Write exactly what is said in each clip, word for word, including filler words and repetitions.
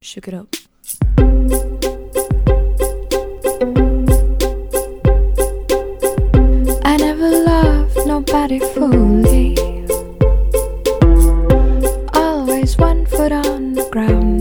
Shook it up. I never loved nobody fully. Always one foot on the ground.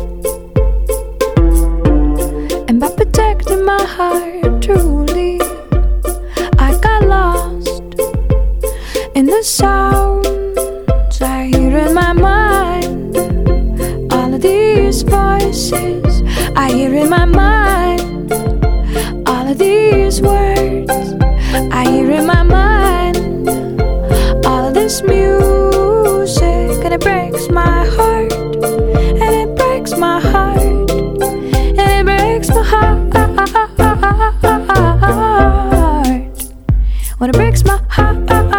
And by protecting my heart truly, I got lost in the sounds I hear in my mind. All of these voices I hear in my mind. All of these words I hear in my mind. All of this music, and it breaks my heart. And it breaks my heart. And it breaks my heart. When it breaks my heart.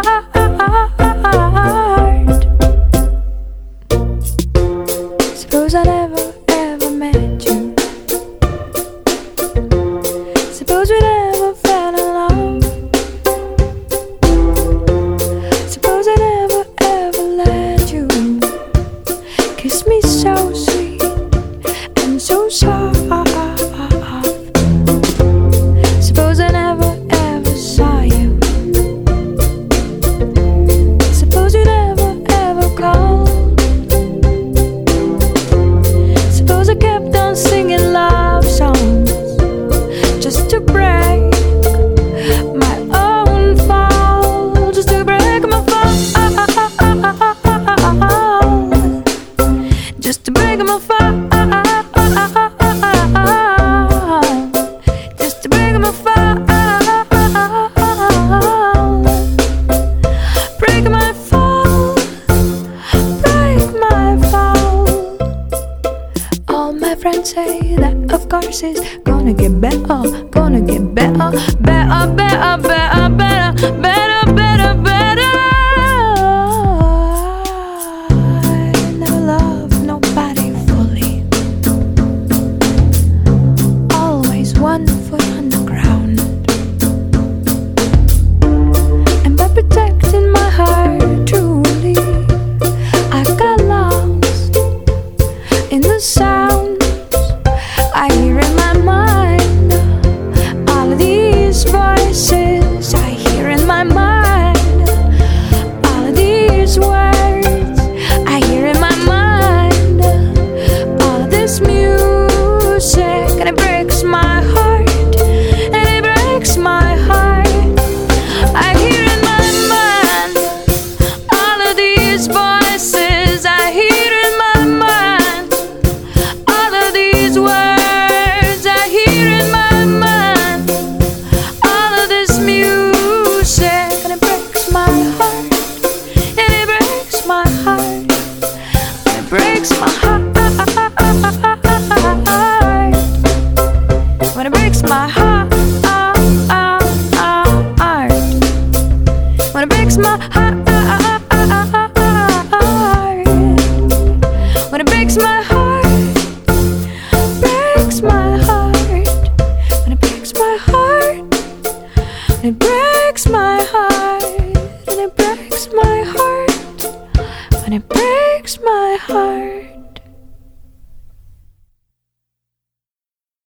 Suppose I never ever met you. Suppose we never fell in love. Suppose I never ever let you kiss me so sweet and so soft. Suppose I never ever saw you. Suppose you never ever called. Suppose I kept on singing love songs just to break my own fall, just to break my fall, just to break my fall, just to break my fall, break my fall, break my fall. All my friends say that of course it's gonna get better, gonna get better, better, better, better, better, better, better, better. I never loved nobody fully. Always one foot on the ground. And by protecting my heart truly, I got lost in the sounds I hear in my mind. All of these voices I hear in my mind. All of these words I hear in my mind. All of this music, and it breaks my heart. And it breaks my heart. I hear in my mind. All of these voices I hear in my mind. All of these words I hear in my mind. All of this music, and it breaks my heart. And it breaks my heart. And it breaks my heart. When it breaks my heart. When it breaks my heart. When it breaks my heart. Breaks my heart. When it breaks my heart. It breaks